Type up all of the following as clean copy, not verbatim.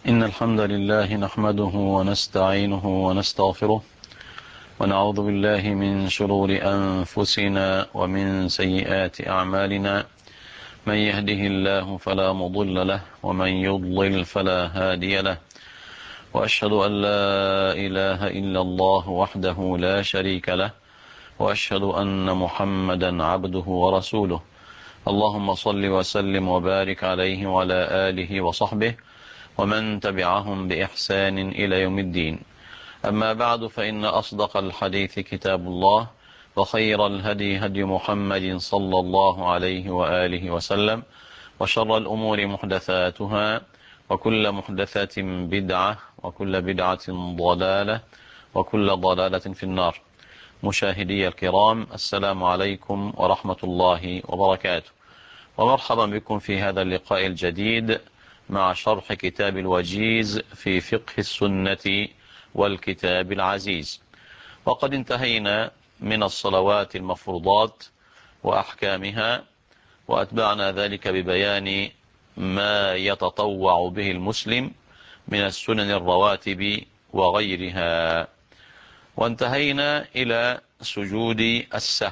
إن الحمد لله نحمده ونستعينه ونستغفره ونعوذ بالله من شرور أنفسنا ومن سيئات أعمالنا. من يهده الله فلا مضل له ومن يضلل فلا هادي له، وأشهد أن لا إله إلا الله وحده لا شريك له، وأشهد أن محمدا عبده ورسوله. اللهم صل وسلم وبارك عليه وعلى آله وصحبه ومن تبعهم بإحسان إلى يوم الدين. أما بعد، فإن أصدق الحديث كتاب الله، وخير الهدي هدي محمد صلى الله عليه وآله وسلم، وشر الأمور محدثاتها، وكل محدثة بدعة، وكل بدعة ضلالة، وكل ضلالة في النار. مشاهدي الكرام، السلام عليكم ورحمة الله وبركاته، ومرحبا بكم في هذا اللقاء الجديد مع شرح كتاب الوجيز في فقه السنة والكتاب العزيز. وقد انتهينا من الصلوات المفروضات وأحكامها، وأتبعنا ذلك ببيان ما يتطوع به المسلم من السنن الرواتب وغيرها، وانتهينا إلى سجود السهو.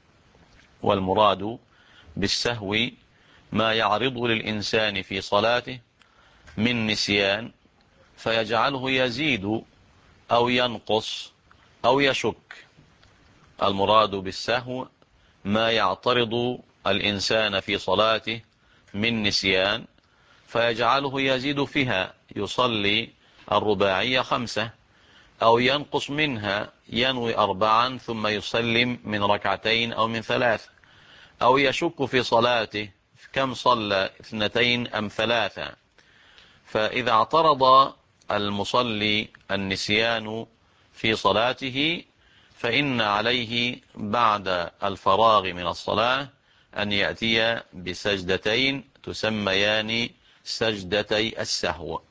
والمراد بالسهو ما يعرض للإنسان في صلاته من نسيان فيجعله يزيد أو ينقص أو يشك. المراد بالسهو ما يعترض الإنسان في صلاته من نسيان فيجعله يزيد فيها، يصلي الرباعية 5، أو ينقص منها، ينوي 4 ثم يسلم من 2 أو من 3، أو يشك في صلاته كم صلى 2 أم 3. فإذا اعترض المصلي النسيان في صلاته فإن عليه بعد الفراغ من الصلاة أن يأتي بسجدتين تسميان سجدتي السهو.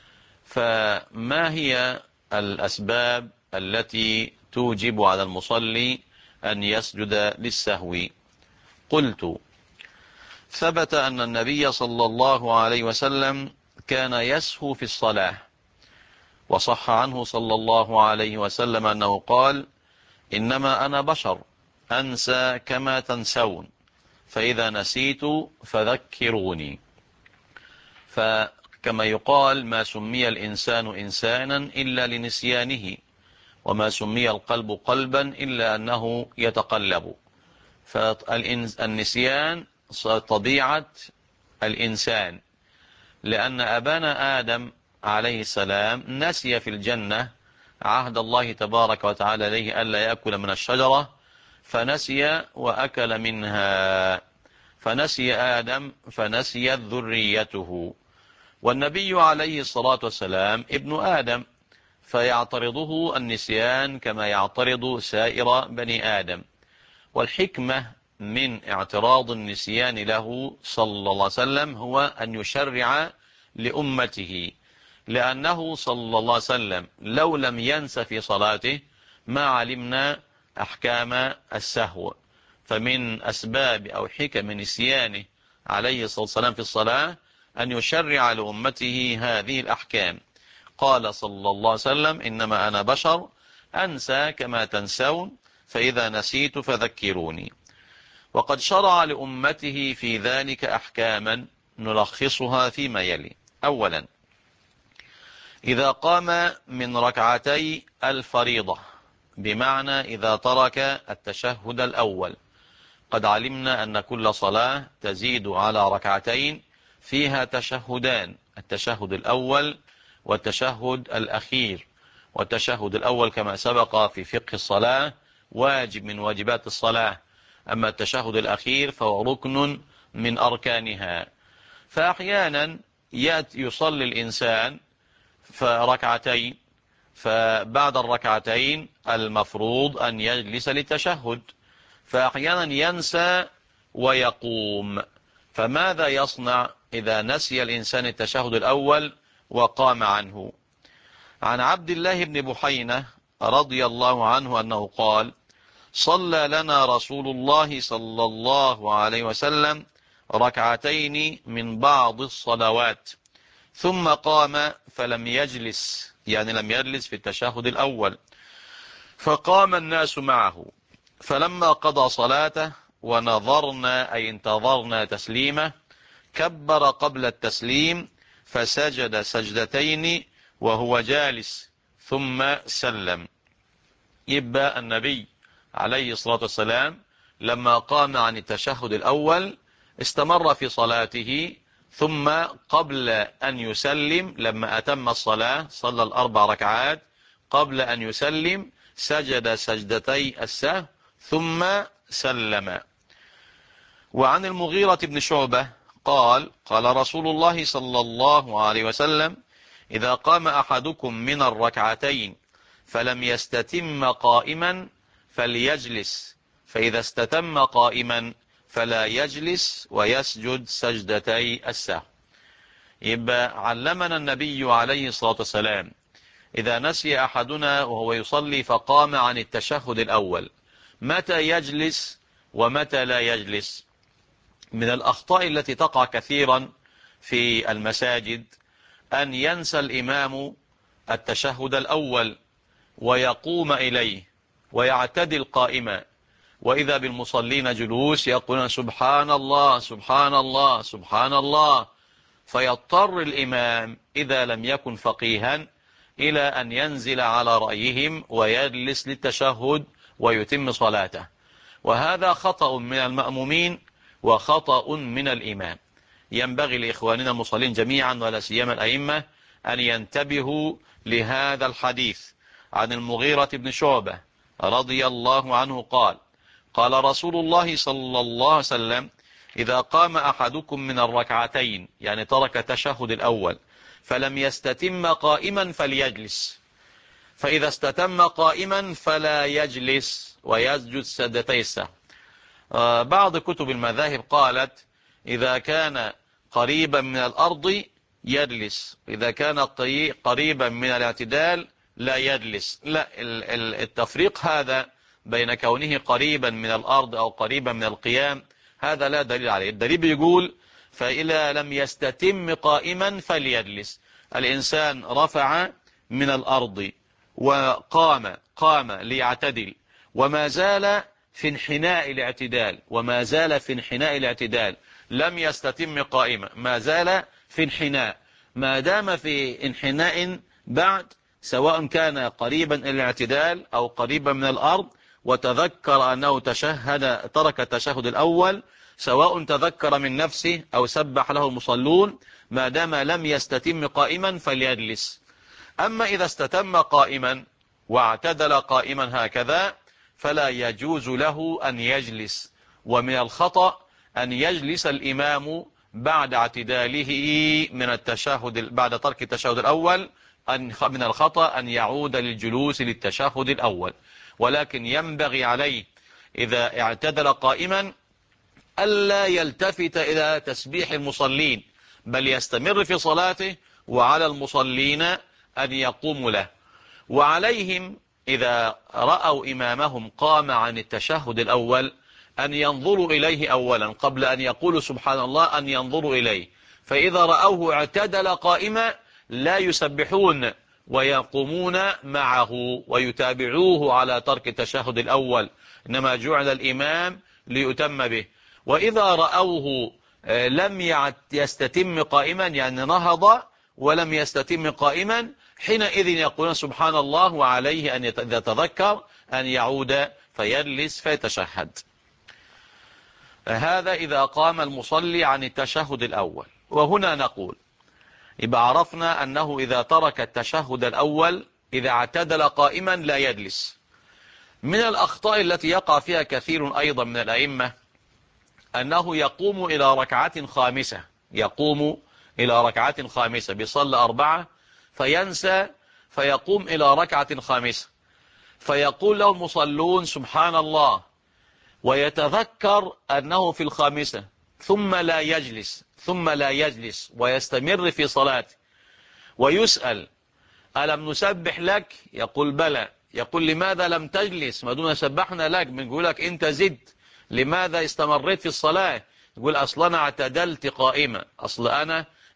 فما هي الأسباب التي توجب على المصلي أن يسجد للسهو؟ قلت: ثبت أن النبي صلى الله عليه وسلم كان يسهو في الصلاة، وصح عنه صلى الله عليه وسلم أنه قال: إنما أنا بشر أنسى كما تنسون، فإذا نسيت فذكروني. فكما يقال: ما سمي الإنسان إنسانا إلا لنسيانه، وما سمي القلب قلبا إلا أنه يتقلب. فالنسيان طبيعة الإنسان، لأن أبانا آدم عليه السلام نسي في الجنة عهد الله تبارك وتعالى عليه ألا يأكل من الشجرة، فنسي وأكل منها، فنسي آدم فنسيت ذريته. والنبي عليه الصلاة والسلام ابن آدم، فيعترضه النسيان كما يعترض سائر بني آدم. والحكمة من اعتراض النسيان له صلى الله عليه وسلم هو أن يشرع لأمته، لأنه صلى الله عليه وسلم لو لم ينس في صلاته ما علمنا أحكام السهو. فمن أسباب أو حكم نسيانه عليه الصلاة والسلام في الصلاة أن يشرع لأمته هذه الأحكام. قال صلى الله عليه وسلم: إنما أنا بشر أنسى كما تنسون، فإذا نسيت فذكروني. وقد شرع لأمته في ذلك أحكاما نلخصها فيما يلي. أولا: إذا قام من ركعتي الفريضة، بمعنى إذا ترك التشهد الأول. قد علمنا أن كل صلاة تزيد على 2 فيها تشهدان: التشهد الأول والتشهد الأخير. والتشهد الأول كما سبق في فقه الصلاة واجب من واجبات الصلاة، أما التشهد الأخير فهو ركن من أركانها. فأحيانا يصلي الإنسان فركعتين، فبعد 2 المفروض أن يجلس للتشهد، فأحيانا ينسى ويقوم. فماذا يصنع إذا نسي الإنسان التشهد الأول وقام عنه؟ عن عبد الله بن بحينة رضي الله عنه أنه قال: صلى لنا رسول الله صلى الله عليه وسلم 2 من بعض الصلوات، ثم قام فلم يجلس، يعني لم يجلس في التشهد الأول، فقام الناس معه، فلما قضى صلاته ونظرنا أي انتظرنا تسليمه كبر قبل التسليم فسجد سجدتين وهو جالس ثم سلم. يبقى النبي عليه الصلاة والسلام لما قام عن التشهد الأول استمر في صلاته، ثم قبل أن يسلم لما أتم الصلاة صلى الأربع ركعات، قبل أن يسلم سجد سجدتي السهو ثم سلم. وعن المغيرة بن شعبة قال قال رسول الله صلى الله عليه وسلم: إذا قام أحدكم من الركعتين فلم يستتم قائما فليجلس، فإذا استتم قائما فلا يجلس ويسجد سجدتي السهو. يبقى علمنا النبي عليه الصلاة والسلام إذا نسي أحدنا وهو يصلي فقام عن التشهد الأول متى يجلس ومتى لا يجلس. من الأخطاء التي تقع كثيرا في المساجد أن ينسى الإمام التشهد الأول ويقوم إليه ويعتدل قائما، وإذا بالمصلين جلوس يقولون سبحان الله سبحان الله سبحان الله، فيضطر الإمام إذا لم يكن فقيها إلى أن ينزل على رأيهم ويجلس للتشهد ويتم صلاته، وهذا خطأ من المأمومين وخطأ من الإمام. ينبغي لإخواننا المصلين جميعا ولا سيما الأئمة أن ينتبهوا لهذا الحديث عن المغيرة بن شعبة رضي الله عنه قال قال رسول الله صلى الله عليه وسلم: إذا قام أحدكم من الركعتين، يعني ترك التشهد الأول، فلم يستتم قائما فليجلس، فإذا استتم قائما فلا يجلس ويسجد سجدتي السهو. بعض كتب المذاهب قالت إذا كان قريبا من الأرض يجلس، إذا كان قريبا من الاعتدال لا يجلس. لا، التفريق هذا بين كونه قريبا من الأرض أو قريبا من القيام هذا لا دليل عليه. الدليل بيقول فإذا لم يستتم قائما فليجلس. الإنسان رفع من الأرض قام ليعتدل وما زال في انحناء الاعتدال، وما زال في انحناء الاعتدال، لم يستتم قائما، ما زال في انحناء، ما دام في انحناء بعد، سواء كان قريبا إلى الاعتدال أو قريبا من الأرض، وتذكر أنه ترك التشهد الأول، سواء تذكر من نفسه أو سبح له المصلون، ما دام لم يستتم قائما فليجلس. أما إذا استتم قائما واعتدل قائما هكذا فلا يجوز له أن يجلس. ومن الخطأ أن يجلس الإمام بعد اعتداله من التشهد بعد ترك التشهد الأول، من الخطأ أن يعود للجلوس للتشهد الأول، ولكن ينبغي عليه إذا اعتدل قائما ألا يلتفت إلى تسبيح المصلين، بل يستمر في صلاته، وعلى المصلين أن يقوموا له. وعليهم إذا رأوا إمامهم قام عن التشهد الأول أن ينظروا إليه أولا قبل أن يقولوا سبحان الله، أن ينظروا إليه، فإذا رأوه اعتدل قائما لا يسبحون ويقومون معه ويتابعوه على ترك التشهد الأول، إنما جعل الإمام ليتم به. وإذا رأوه لم يستتم قائما، يعني نهض ولم يستتم قائما، حينئذ يقولون سبحان الله، وعليه أن إذا تذكر أن يعود فيجلس فيتشهد. هذا إذا قام المصلي عن التشهد الأول. وهنا نقول يبقى عرفنا أنه إذا ترك التشهد الأول إذا اعتدل قائما لا يجلس. من الأخطاء التي يقع فيها كثير أيضا من الأئمة أنه يقوم إلى ركعة خامسة، يقوم إلى ركعة خامسة، بيصلي 4 فينسى فيقوم إلى ركعة خامسة، فيقول له المصلون سبحان الله، ويتذكر أنه في الخامسة، ثم لا يجلس ويستمر في صلاته، ويسأل ألم نسبح لك؟ يقول بلى. يقول لماذا لم تجلس؟ ما دون سبحنا لك، بنقول لك أنت زد، لماذا استمريت في الصلاة؟ يقول أصل أنا اعتدلت قائمة، أصل أنا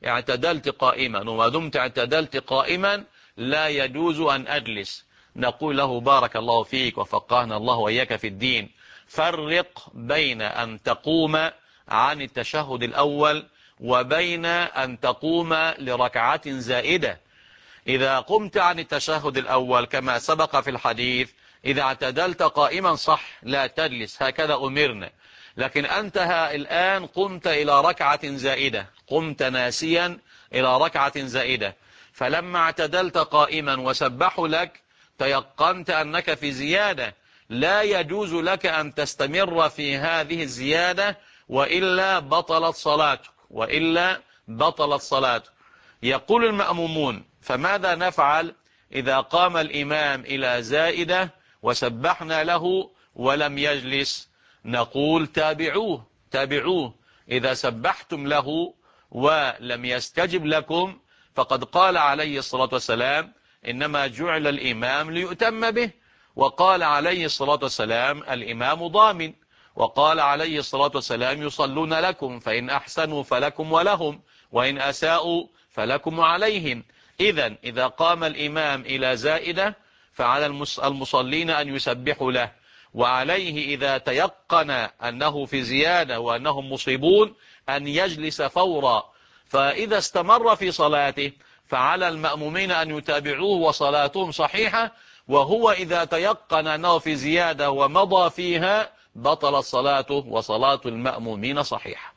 اعتدلت قائما، وما دمت اعتدلت قائما لا يجوز أن أجلس. نقول له بارك الله فيك وفقهنا الله وإياك في الدين، فرق بين أن تقوم عن التشهد الأول وبين أن تقوم لركعة زائدة. إذا قمت عن التشهد الأول كما سبق في الحديث، إذا اعتدلت قائما صح لا تجلس، هكذا أمرنا. لكن أنت الآن قمت إلى ركعة زائدة، قمت ناسيا إلى ركعة زائدة، فلما اعتدلت قائما وسبحوا لك تيقنت أنك في زيادة، لا يجوز لك أن تستمر في هذه الزيادة وإلا بطلت صلاتك، وإلا بطلت صلاتك. يقول المأمومون: فماذا نفعل إذا قام الإمام إلى زائدة وسبحنا له ولم يجلس؟ نقول تابعوه. إذا سبحتم له ولم يستجب لكم فقد قال عليه الصلاة والسلام: إنما جعل الإمام ليؤتم به. وقال عليه الصلاة والسلام: الإمام ضامن. وقال عليه الصلاة والسلام: يصلون لكم فإن أحسنوا فلكم ولهم، وإن أساءوا فلكم عليهم. إذا قام الإمام إلى زائدة فعلى المصلين أن يسبحوا له، وعليه إذا تيقن أنه في زيادة وأنهم مصيبون أن يجلس فورا. فإذا استمر في صلاته فعلى المأمومين أن يتابعوه وصلاتهم صحيحة، وهو إذا تيقن أنه في زيادة ومضى فيها بطلت صلاته وصلاة المأمومين صحيحة.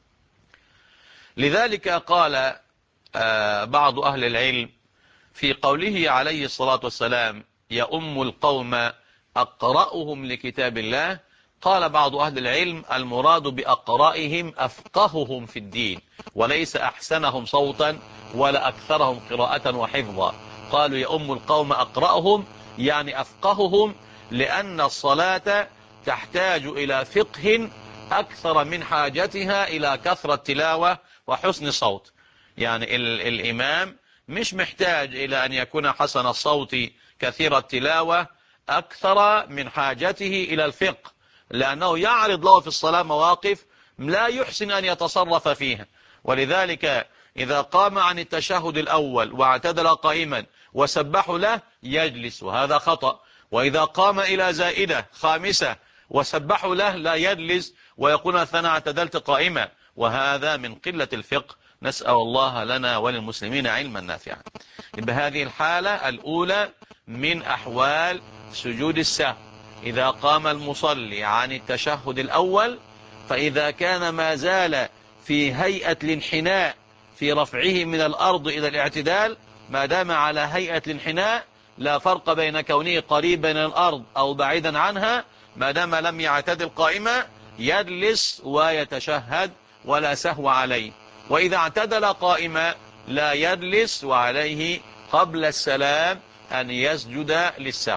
لذلك قال بعض أهل العلم في قوله عليه الصلاة والسلام: يؤم القوم أقرأهم لكتاب الله، قال بعض أهل العلم: المراد بأقرائهم أفقههم في الدين، وليس أحسنهم صوتا ولا أكثرهم قراءة وحفظا. قالوا يؤم القوم أقرأهم يعني أفقههم، لأن الصلاة تحتاج إلى فقه أكثر من حاجتها إلى كثرة تلاوة وحسن صوت. يعني الإمام مش محتاج إلى أن يكون حسن الصوت كثير التلاوة أكثر من حاجته إلى الفقه، لأنه يعرض له في الصلاة مواقف لا يحسن أن يتصرف فيها. ولذلك إذا قام عن التشهد الأول واعتدل قائما وسبحوا له يجلس، وهذا خطأ. وإذا قام إلى زائدة خامسة وسبحوا له لا يجلس ويقول أنا اعتدلت قائما، وهذا من قلة الفقه. نسأل الله لنا وللمسلمين علما نافعا. بهذه الحالة الأولى من أحوال سجود السهو، إذا قام المصلي عن التشهد الأول، فإذا كان ما زال في هيئة الانحناء في رفعه من الأرض إلى الاعتدال، ما دام على هيئة الانحناء لا فرق بين كونه قريبا من الأرض أو بعيدا عنها، ما دام لم يعتدل قائما يجلس ويتشهد ولا سهو عليه. وإذا اعتدل قائما لا يجلس، وعليه قبل السلام أن يسجد للسهو.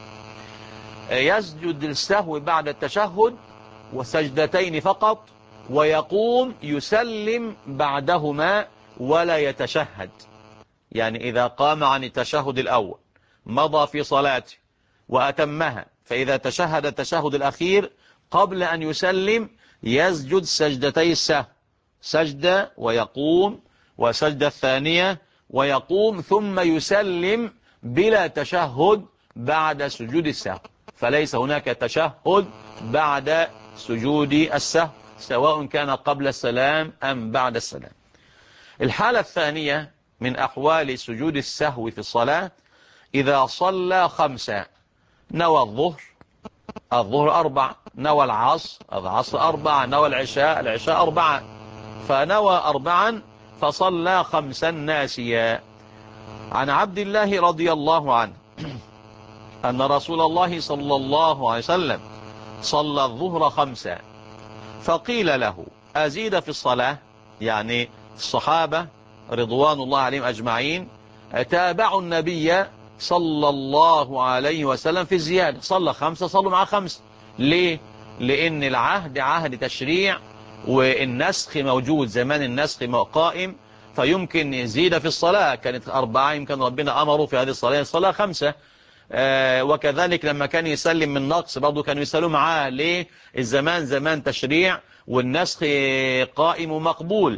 يسجد للسهو بعد التشهد وسجدتين فقط، ويقوم يسلم بعدهما ولا يتشهد. يعني إذا قام عن التشهد الأول مضى في صلاته وأتمها، فإذا تشهد التشهد الأخير قبل أن يسلم يسجد سجدتي السهو، سجدة ويقوم، وسجدة الثانية ويقوم، ثم يسلم بلا تشهد بعد سجود السهو. فليس هناك تشهد بعد سجود السهو، سواء كان قبل السلام أم بعد السلام. الحالة الثانية من أحوال سجود السهو في الصلاة: إذا صلى خمسة، نوى الظهر 4، نوى العصر 4، نوى العشاء 4، فنوى 4 فصلى 5 ناسيا. عن عبد الله رضي الله عنه أن رسول الله صلى الله عليه وسلم صلى الظهر 5، فقيل له: أزيد في الصلاة؟ يعني الصحابة رضوان الله عليهم أجمعين تابعوا النبي صلى الله عليه وسلم في الزيادة، صلى 5 صلوا مع 5. ليه؟ لأن العهد عهد تشريع، والنسخ موجود، زمان النسخ قائم، فيمكن يزيد في الصلاة. كانت 4، يمكن ربنا أمره في هذه الصلاة الصلاة 5. وكذلك لما كان يسلم من نقص برضو كانوا يسألوا معاه. ليه؟ الزمان زمان تشريع والنسخ قائم ومقبول.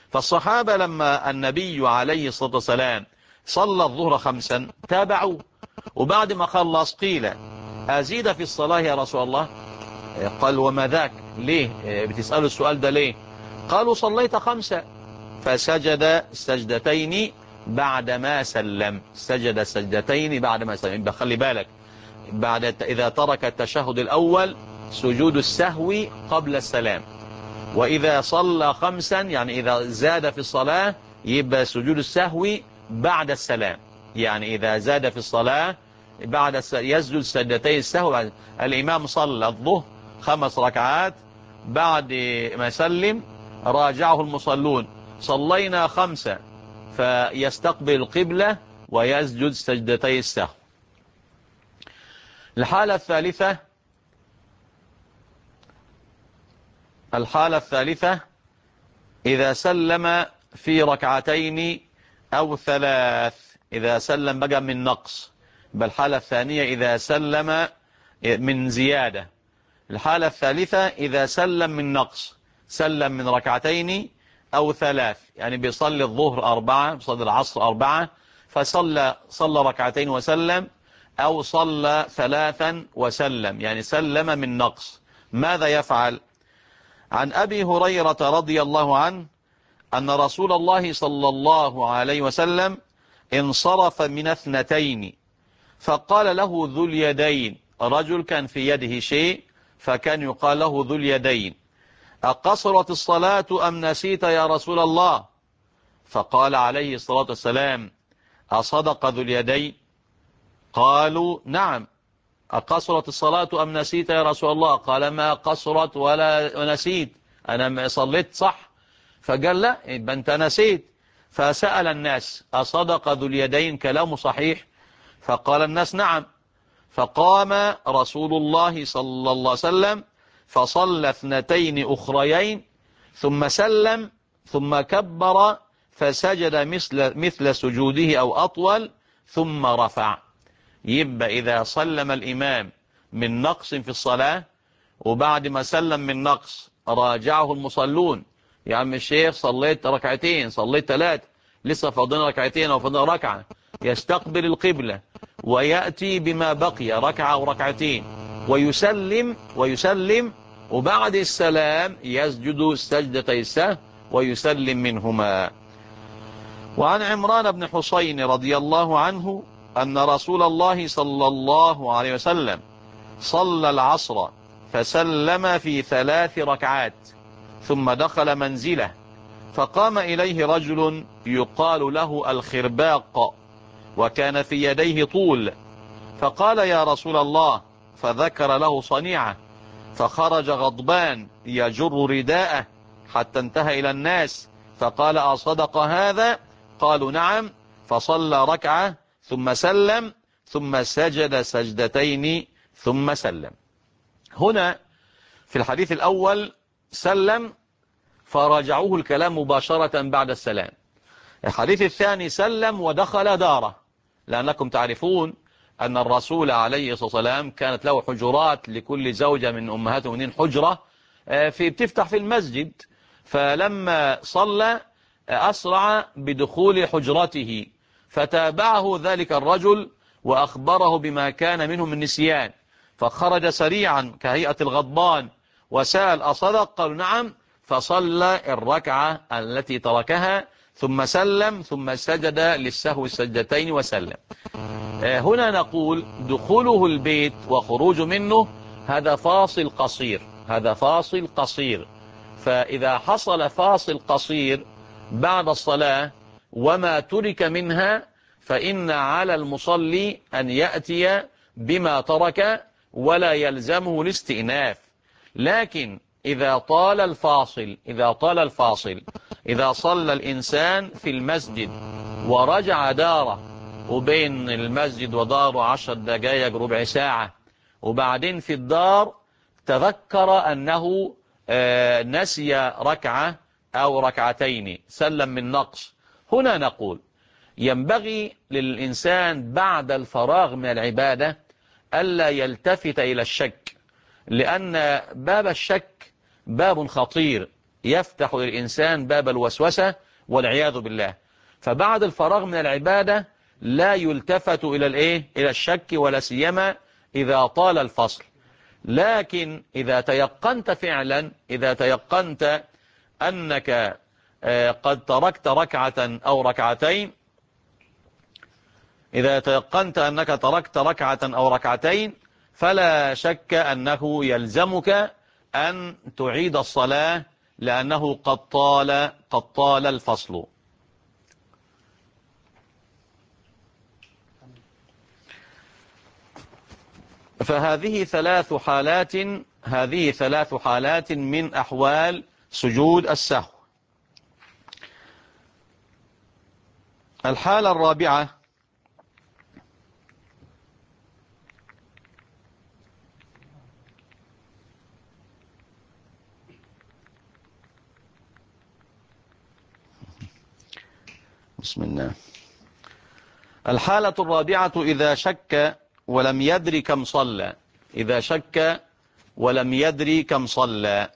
فالصحابة لما النبي عليه الصلاة والسلام صلى الظهر 5 تابعوا، وبعد ما خلص قيل أزيد في الصلاة يا رسول الله؟ قال وما ذاك؟ ليه بتسألوا السؤال ده ليه؟ قالوا صليت 5. فسجد سجدتين بعدما سلم. سجد سجدتين بعدما سلم. يبقى خلي بالك، إذا ترك التشهد الأول سجود السهو قبل السلام، وإذا صلى 5 يعني إذا زاد في الصلاة يبقى سجود السهو بعد السلام. يعني إذا زاد في الصلاة يسجد سجدتي السهو. الإمام صلى الظهر 5 ركعات، بعد ما سلم راجعه المصلون صلينا 5، فيستقبل القبلة ويسجد سجدتي السهو. الحالة الثالثة إذا سلم في ركعتين أو 3. إذا سلم بقى من نقص. بالحالة الثانية إذا سلم من زيادة. الحالة الثالثة إذا سلم من نقص، سلم من ركعتين أو 3. يعني بيصلي الظهر 4، بيصلي العصر 4، فصلى ركعتين وسلم، أو صلى 3 وسلم، يعني سلم من نقص. ماذا يفعل؟ عن أبي هريرة رضي الله عنه أن رسول الله صلى الله عليه وسلم انصرف من 2، فقال له ذو اليدين، رجل كان في يده شيء فكان يقال له ذو اليدين: أقصرت الصلاة أم نسيت يا رسول الله؟ فقال عليه الصلاة والسلام: أصدق ذو اليدين؟ قالوا: نعم. أقصرت الصلاة أم نسيت يا رسول الله؟ قال: ما قصرت ولا نسيت، أنا صليت صح. فقال: لا، يبقى أنت نسيت. فسأل الناس: أصدق ذو اليدين كلامه صحيح؟ فقال الناس: نعم. فقام رسول الله صلى الله عليه وسلم فصلى 2 أخريين، ثم سلم، ثم كبر فسجد مثل سجوده أو أطول، ثم رفع. يبقى إذا سلم الإمام من نقص في الصلاة، وبعد ما سلم من نقص راجعه المصلون: يا عم الشيخ صليت ركعتين، صليت 3، لسه فاضلنا ركعتين أو فاضلنا ركعة، يستقبل القبلة ويأتي بما بقي 1 أو 2 ركعتين ويسلم، وبعد السلام يسجد سجدتي السهو ويسلم منهما. وعن عمران بن حسين رضي الله عنه أن رسول الله صلى الله عليه وسلم صلى العصر فسلم في 3 ركعات، ثم دخل منزله، فقام إليه رجل يقال له الخرباق، وكان في يديه طول، فقال: يا رسول الله، فذكر له صنيعه، فخرج غضبان يجر رداءه حتى انتهى إلى الناس، فقال: أصدق هذا؟ قالوا: نعم. فصلى ركعة ثم سلم، ثم سجد سجدتين ثم سلم. هنا في الحديث الأول سلم فرجعوه الكلام مباشرة بعد السلام. الحديث الثاني سلم ودخل داره، لأنكم تعرفون أن الرسول عليه الصلاة والسلام كانت له حجرات، لكل زوجة من أمهات المؤمنين حجرة بتفتح في المسجد، فلما صلى أسرع بدخول حجرته، فتابعه ذلك الرجل وأخبره بما كان منه من نسيان، فخرج سريعا كهيئة الغضبان وسأل: أصدق؟ قالوا: نعم. فصلى الركعة التي تركها، ثم سلم، ثم سجد للسهو سجدتين وسلم. هنا نقول دخوله البيت وخروج منه هذا فاصل قصير، هذا فاصل قصير. فإذا حصل فاصل قصير بعد الصلاة وما ترك منها، فإن على المصلي أن يأتي بما ترك ولا يلزمه الاستئناف. لكن إذا طال الفاصل، إذا صلى الإنسان في المسجد ورجع داره، وبين المسجد وداره 10 دقائق ربع ساعة، وبعدين في الدار تذكر أنه نسي ركعة أو ركعتين، سلم من نقص، هنا نقول ينبغي للإنسان بعد الفراغ من العبادة ألا يلتفت إلى الشك، لأن باب الشك باب خطير، يفتح للإنسان باب الوسوسة والعياذ بالله. فبعد الفراغ من العبادة لا يلتفت إلى الشك، ولا سيما إذا طال الفصل. لكن إذا تيقنت فعلا، إذا تيقنت أنك قد تركت ركعة أو ركعتين، إذا تيقنت أنك تركت ركعة أو ركعتين، فلا شك أنه يلزمك أن تعيد الصلاة، لأنه قد طال الفصل. فهذه ثلاث حالات من أحوال سجود السهو. الحالة الرابعة بسم الله. الحالة الرابعة إذا شك ولم يدري كم صلى. إذا شك ولم يدري كم صلى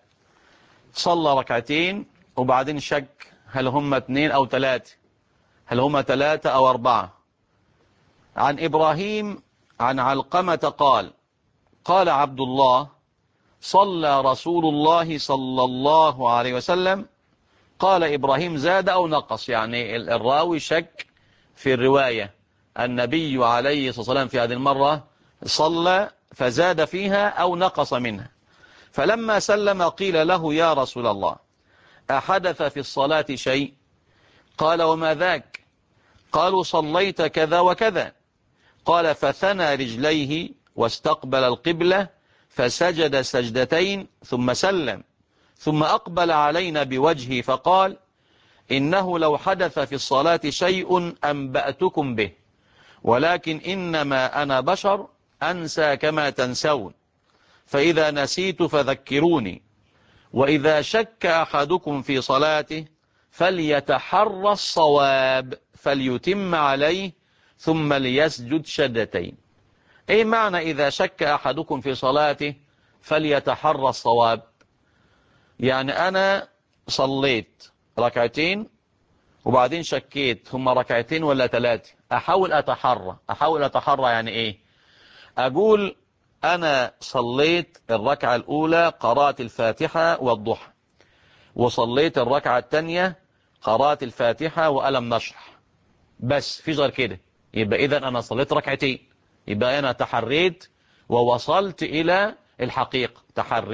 ركعتين وبعدين شك هل هم 2 أو 3، هل هم 3 أو 4. عن إبراهيم عن علقمة قال عبد الله: صلى رسول الله صلى الله عليه وسلم. قال إبراهيم: زاد أو نقص؟ يعني الراوي شك في الرواية. النبي عليه الصلاة والسلام في هذه المرة صلى فزاد فيها أو نقص منها. فلما سلم قيل له: يا رسول الله، أحدث في الصلاة شيء؟ قال: وما ذاك؟ قالوا: صليت كذا وكذا. قال: فثنى رجليه واستقبل القبلة فسجد سجدتين ثم سلم، ثم أقبل علينا بوجهه فقال: إنه لو حدث في الصلاة شيء أنبأتكم به، ولكن إنما أنا بشر أنسى كما تنسون، فإذا نسيت فذكروني. وإذا شك أحدكم في صلاته فليتحرى الصواب فليتم عليه ثم ليسجد سجدتين. إيه معنى إذا شك أحدكم في صلاته فليتحرى الصواب؟ يعني أنا صليت ركعتين وبعدين شكيت هم ركعتين ولا 3، أحاول أتحرى. يعني إيه؟ أقول أنا صليت الركعة الأولى قرأت الفاتحة والضحى، وصليت الركعة الثانية قرأت الفاتحة وألم نشرح، بس في غير كده. يبقى إذا أنا صليت ركعتين، يبقى أنا تحريت ووصلت إلى الحقيقة.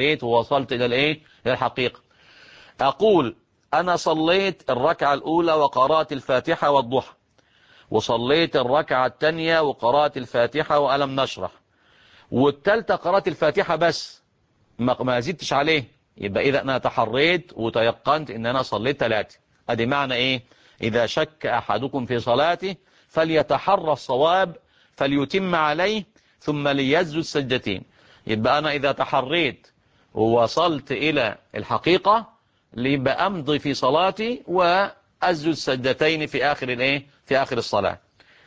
إلى الحقيقة. أقول أنا صليت الركعة الأولى وقرأت الفاتحة والضحى، وصليت الركعة الثانية وقرأت الفاتحة وألم نشرح، والثالثة قرأت الفاتحة بس ما زدتش عليه. يبقى إذا أنا تحريت وتيقنت إن أنا صليت 3. أدي معنى إيه؟ إذا شك أحدكم في صلاته فليتحرى الصواب فليتم عليه ثم ليسجد سجدتين. يبقى أنا إذا تحريت ووصلت إلى الحقيقة ليبقى أمضي في صلاتي وأسجد سجدتين في آخر الصلاة.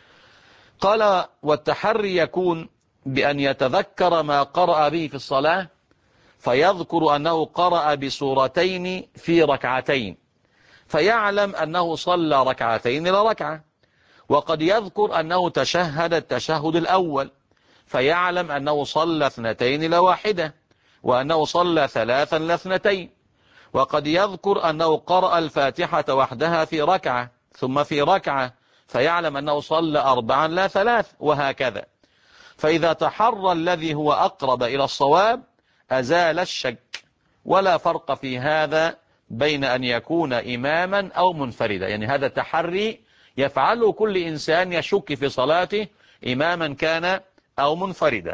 قال: والتحري يكون بأن يتذكر ما قرأ به في الصلاة، فيذكر أنه قرأ بسورتين في ركعتين، فيعلم أنه صلى ركعتين إلى ركعة. وقد يذكر أنه تشهد التشهد الأول، فيعلم أنه صلى 2 إلى 1، وأنه صلى 3 إلى 2. وقد يذكر أنه قرأ الفاتحة وحدها في ركعة ثم في ركعة، فيعلم أنه صلى 4 إلى 3، وهكذا. فإذا تحرى الذي هو أقرب إلى الصواب أزال الشك. ولا فرق في هذا بين أن يكون إماما أو منفردا. يعني هذا التحري يفعله كل إنسان يشك في صلاته، إماما كان أو منفردا.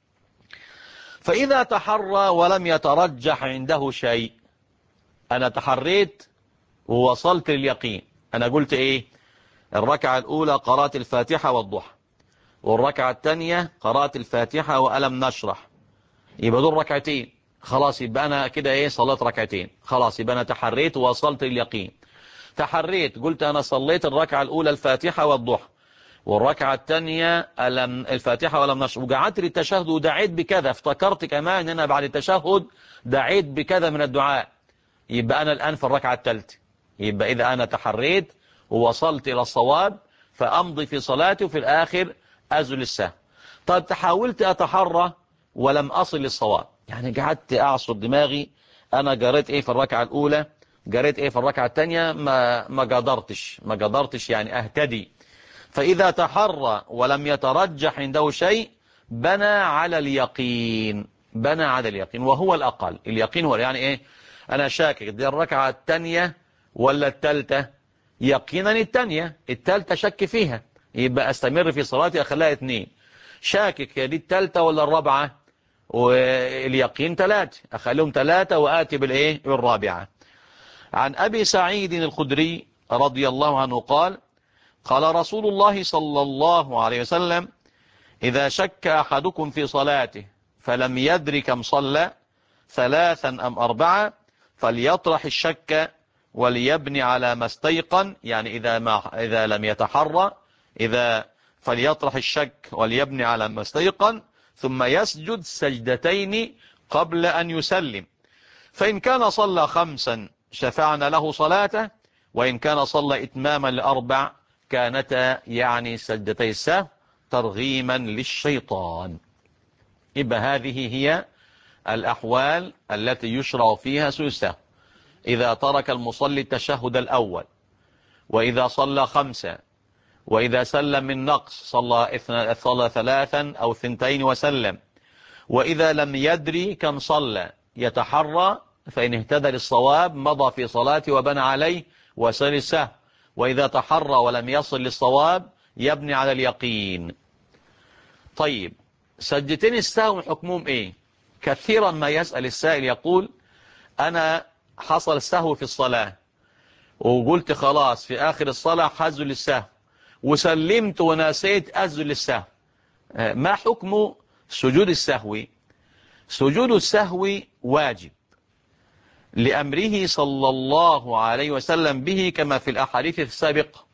فإذا تحرى ولم يترجح عنده شيء، أنا تحريت ووصلت لليقين. أنا قلت إيه؟ الركعة الأولى قرأت الفاتحة والضحى، والركعة الثانية قرأت الفاتحة وألم نشرح، يبقى دول ركعتين. خلاص يبقى أنا كده إيه؟ صليت ركعتين. خلاص يبقى أنا تحريت ووصلت لليقين. تحريت قلت أنا صليت الركعة الأولى الفاتحة والضحى، والركعة الثانية الفاتحة ولم نشرح، وقعدت للتشهد ودعيت بكذا. افتكرت كمان أن أنا بعد التشهد دعيت بكذا من الدعاء. يبقى أنا الآن في الركعة الثالثة. يبقى إذا أنا تحريت ووصلت إلى الصواب فأمضي في صلاتي وفي الآخر أزل السهو. طيب تحاولت أتحرى ولم أصل للصواب، يعني قعدت أعصر دماغي، أنا قريت إيه في الركعة الأولى، قريت إيه في الركعة الثانية، ما قدرتش يعني أهتدي. فإذا تحرى ولم يترجح عنده شيء بنى على اليقين، بنى على اليقين وهو الأقل. اليقين هو يعني إيه؟ أنا شاكك دي الركعة الثانية ولا الثالثة؟ يقينا الثانية، الثالثة شك فيها، يبقى أستمر في صلاتي أخليها 2. شاكك يا دي الثالثة ولا الرابعة، واليقين 3، أخليهم 3 وآتي بالإيه؟ بالرابعة. عن أبي سعيد الخدري رضي الله عنه قال: قال رسول الله صلى الله عليه وسلم: إذا شك أحدكم في صلاته فلم يدر كم صلى 3 أم 4 فليطرح الشك وليبني على ما استيقن. يعني إذا لم يتحرى، فليطرح الشك وليبني على ما استيقن، ثم يسجد سجدتين قبل أن يسلم. فإن كان صلى 5 شفعنا له صلاته، وإن كان صلى إتماما ل4 كانتا يعني سجدتي السهو ترغيما للشيطان. يبقى هذه هي الأحوال التي يشرع فيها سجود السهو: إذا ترك المصلي التشهد الأول، وإذا صلى 5، وإذا سلم من نقص صلى 3 أو 2 وسلم، وإذا لم يدري كم صلى يتحرى، فإن اهتدى للصواب مضى في صلاته وبنى عليه وسجد السهو، وإذا تحرى ولم يصل للصواب يبني على اليقين. طيب سجدتين السهو حكمهم إيه؟ كثيرا ما يسأل السائل يقول: أنا حصل سهو في الصلاة وقلت خلاص في آخر الصلاة هسجد للسهو، وسلمت ونسيت أسجد للسهو، ما حكم سجود السهو؟ سجود السهو واجب لأمره صلى الله عليه وسلم به كما في الأحاديث السابقة،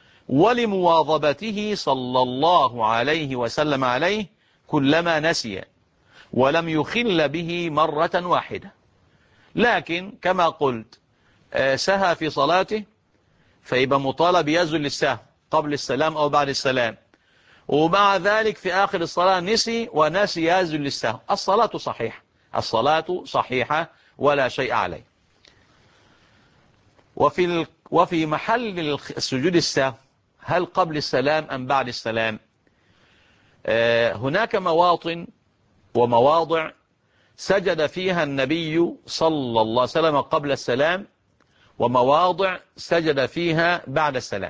ولمواظبته صلى الله عليه وسلم عليه كلما نسي ولم يخل به مرة واحدة. لكن كما قلت سهى في صلاته فيبقى مطالب يسجد للسهو قبل السلام أو بعد السلام، ومع ذلك في آخر الصلاة نسي ونسي يسجد للسهو، الصلاة صحيحة، الصلاة صحيحة ولا شيء عليه. وفي محل السجود السهو هل قبل السلام أم بعد السلام؟ هناك مواطن ومواضع سجد فيها النبي صلى الله عليه وسلم قبل السلام، ومواضع سجد فيها بعد السلام.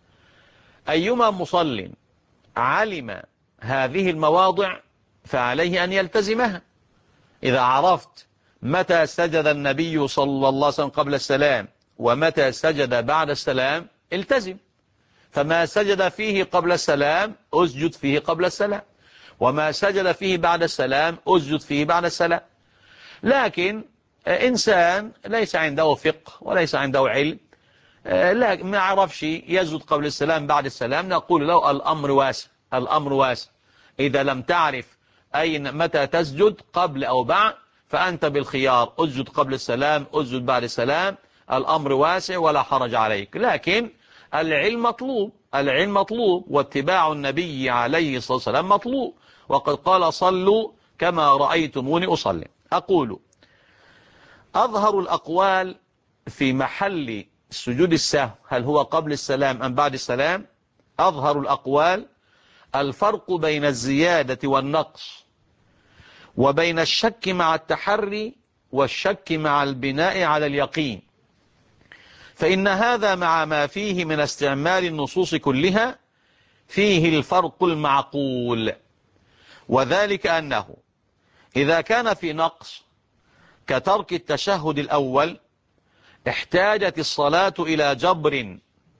أيما مصل علم هذه المواضع فعليه أن يلتزمها. إذا عرفت متى سجد النبي صلى الله عليه وسلم قبل السلام ومتى سجد بعد السلام التزم، فما سجد فيه قبل السلام أسجد فيه قبل السلام، وما سجد فيه بعد السلام أسجد فيه بعد السلام. لكن إنسان ليس عنده فقه وليس عنده علم، لا ما عرفش يسجد قبل السلام بعد السلام، نقول له الأمر واسع، الأمر واسع. إذا لم تعرف متى تسجد قبل أو بعد فأنت بالخيار، أسجد قبل السلام أسجد بعد السلام، الأمر واسع ولا حرج عليك. لكن العلم مطلوب، العلم مطلوب، واتباع النبي عليه الصلاة والسلام مطلوب، وقد قال: صلوا كما رأيتموني أصلي. أقول: أظهر الأقوال في محل سجود السهو هل هو قبل السلام أم بعد السلام؟ أظهر الأقوال الفرق بين الزيادة والنقص، وبين الشك مع التحري والشك مع البناء على اليقين، فإن هذا مع ما فيه من استعمال النصوص كلها فيه الفرق المعقول، وذلك أنه إذا كان في نقص كترك التشهد الأول احتاجت الصلاة إلى جبر،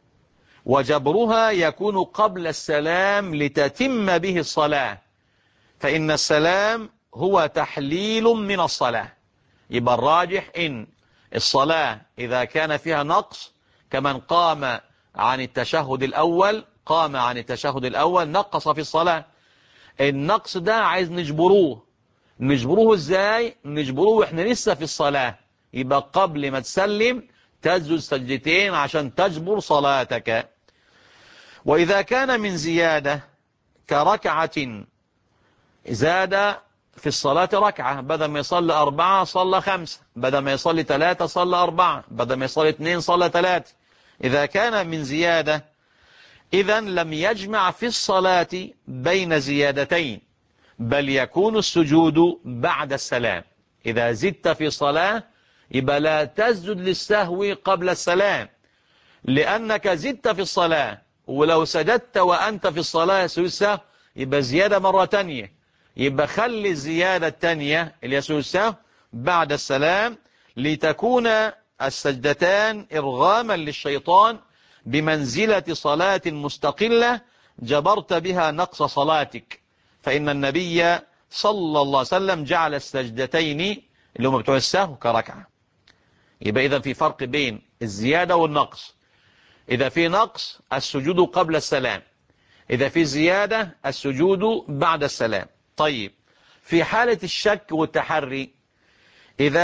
وجبرها يكون قبل السلام لتتم به الصلاة، فإن السلام هو تحليل من الصلاة. يبقى الراجح إن الصلاة إذا كان فيها نقص كمن قام عن التشهد الأول، قام عن التشهد الأول نقص في الصلاة، النقص ده عايز نجبروه. نجبروه ازاي؟ نجبروه واحنا لسه في الصلاة، يبقى قبل ما تسلم تسجد سجدتين عشان تجبر صلاتك. وإذا كان من زيادة كركعة، زاد في الصلاة ركعة، بدل ما يصلي 4 صلى 5، بدل ما يصلي 3 صلى 4، بدل ما يصلي 2 صلى 3. إذا كان من زيادة إذن لم يجمع في الصلاة بين زيادتين، بل يكون السجود بعد السلام. إذا زدت في صلاة يبقى لا تسجد للسهو قبل السلام، لأنك زدت في الصلاة، ولو سجدت وأنت في الصلاة سجود السهو يبقى زيادة مرة تانية، يبقى خلي الزيادة التانية اللي هي سجود السهو بعد السلام، لتكون السجدتان إرغاما للشيطان بمنزلة صلاة مستقلة جبرت بها نقص صلاتك. فإن النبي صلى الله عليه وسلم جعل السجدتين اللي هم بتوع السهو كركعة. يبقى إذا في فرق بين الزيادة والنقص. إذا في نقص السجود قبل السلام، إذا في زيادة السجود بعد السلام. طيب، في حالة الشك والتحري، إذا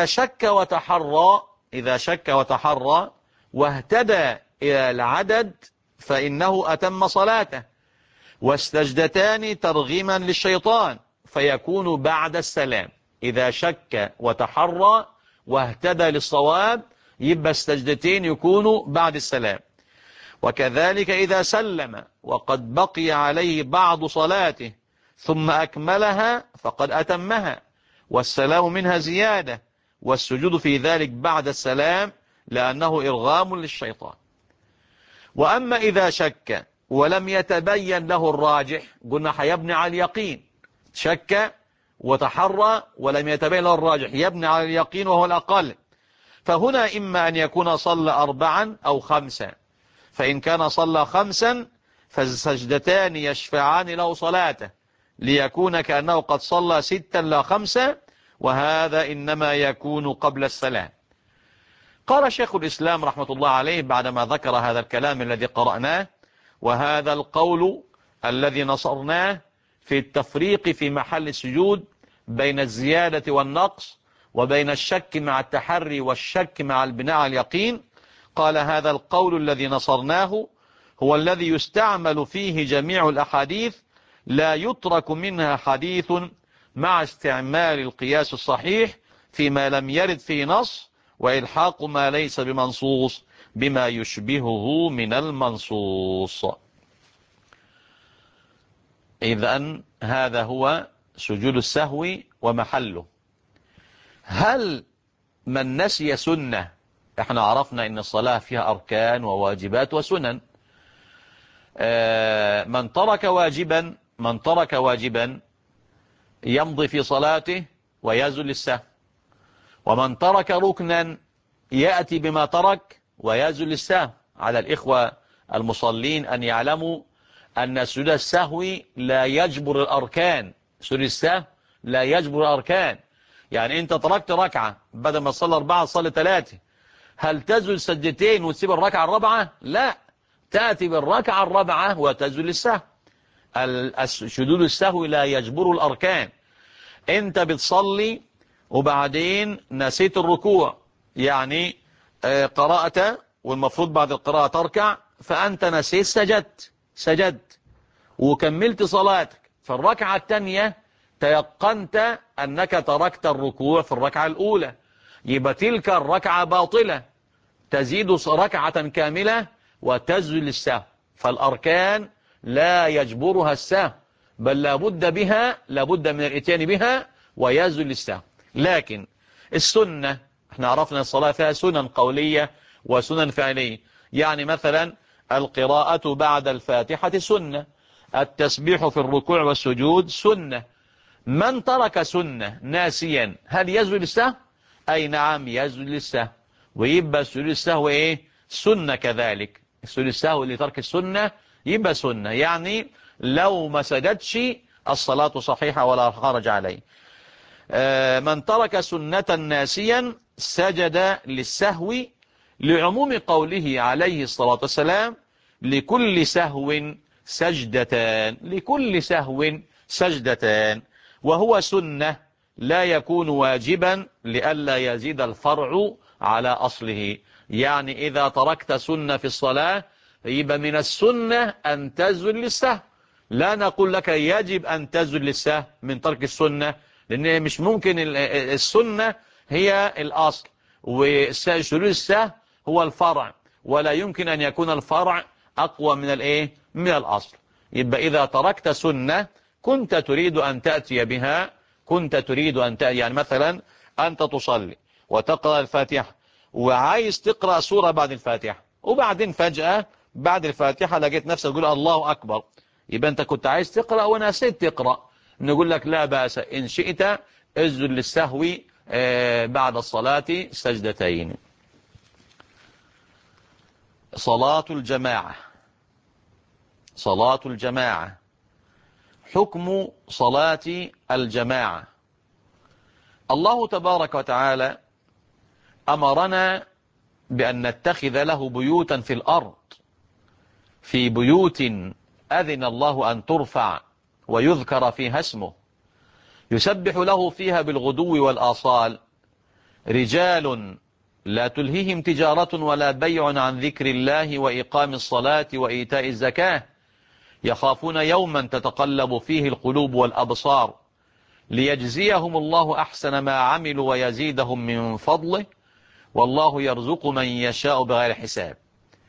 شك وتحرى واهتدى إلى العدد فإنه أتم صلاته، والسجدتان ترغيما للشيطان فيكون بعد السلام. إذا شك وتحرى واهتدى للصواب يبقى السجدتين يكونوا بعد السلام. وكذلك إذا سلم وقد بقي عليه بعض صلاته ثم أكملها فقد أتمها، والسلام منها زيادة، والسجود في ذلك بعد السلام لأنه إرغام للشيطان. وأما إذا شك ولم يتبين له الراجح، قلنا حيبني على اليقين. شك وتحرى ولم يتبين له الراجح يبني على اليقين وهو الأقل. فهنا إما أن يكون صلى 4 أو 5، فإن كان صلى 5 فالسجدتان يشفعان له صلاته ليكون كأنه قد صلى 6 لا 5، وهذا إنما يكون قبل السلام. قال شيخ الإسلام رحمة الله عليه بعدما ذكر هذا الكلام الذي قرأناه، وهذا القول الذي نصرناه في التفريق في محل السجود بين الزيادة والنقص، وبين الشك مع التحري والشك مع البناء على اليقين، قال هذا القول الذي نصرناه هو الذي يستعمل فيه جميع الأحاديث، لا يترك منها حديث مع استعمال القياس الصحيح فيما لم يرد فيه نص، وإلحاق ما ليس بمنصوص بما يشبهه من المنصوص. إذن هذا هو سجود السهو ومحله. هل من نسي سنة، احنا عرفنا ان الصلاة فيها أركان وواجبات وسنن، من ترك واجبا يمضي في صلاته ويزل للسهو، ومن ترك ركنا يأتي بما ترك ويزل للسهو. على الإخوة المصلين أن يعلموا أن سجود السهو لا يجبر الأركان. سجود السهو لا يجبر الأركان. يعني أنت تركت ركعة بدل ما تصلي 4 تصلي 3، هل تزل سجدتين وتسيب الركعة الرابعة؟ لا، تأتي بالركعة الرابعة وتزل للسهو. سجود السهو لا يجبر الأركان. أنت بتصلي وبعدين نسيت الركوع، يعني قرأت والمفروض بعد القراءة تركع، فأنت نسيت سجدت وكملت صلاتك. في الركعة الثانية تيقنت أنك تركت الركوع في الركعة الأولى، يبقى تلك الركعة باطلة، تزيد ركعة كاملة وتزل للسهو. فالأركان لا يجبرها السهو، بل لابد من الاتيان بها ويزل للسهو. لكن السنة، احنا عرفنا الصلاة فيها سنن قولية وسنن فعلية. يعني مثلا القراءة بعد الفاتحة سنة، التسبيح في الركوع والسجود سنة. من ترك سنة ناسيا هل يزل للسهو؟ أي نعم يزل للسهو، ويبقى سجود السهو ايه؟ سنة كذلك. سجود السهو اللي ترك السنة يبقى سنة، يعني لو ما سجدش الصلاة صحيحة ولا حرج عليه. من ترك سنة ناسيا سجد للسهو، لعموم قوله عليه الصلاة والسلام لكل سهو سجدتان، لكل سهو سجدتان، وهو سنة لا يكون واجبا لئلا يزيد الفرع على أصله. يعني إذا تركت سنة في الصلاة يبقى من السنة أن تسجد للسهو، لا نقول لك يجب أن تسجد للسهو من ترك السنة، لأن مش ممكن السنة هي الأصل وسجود السهو هو الفرع، ولا يمكن أن يكون الفرع أقوى من من الأصل. يبقى إذا تركت سنة كنت تريد أن تأتي بها، كنت تريد أن تأتي، يعني مثلا أنت تصلي وتقرأ الفاتحة وعايز تقرأ سورة بعد الفاتحة، وبعدين فجأة بعد الفاتحة لقيت نفسك تقول الله أكبر، يبقى أنت كنت عايز تقرأ ونسيت تقرأ، نقول لك لا بأس إن شئت اسجد للسهو بعد الصلاة سجدتين. صلاة الجماعة. صلاة الجماعة، حكم صلاة الجماعة. الله تبارك وتعالى أمرنا بأن نتخذ له بيوتا في الأرض، في بيوت أذن الله أن ترفع ويذكر فيها اسمه، يسبح له فيها بالغدو والآصال، رجال لا تلهيهم تجارة ولا بيع عن ذكر الله وإقام الصلاة وإيتاء الزكاة، يخافون يوما تتقلب فيه القلوب والأبصار، ليجزيهم الله أحسن ما عملوا ويزيدهم من فضله، والله يرزق من يشاء بغير حساب.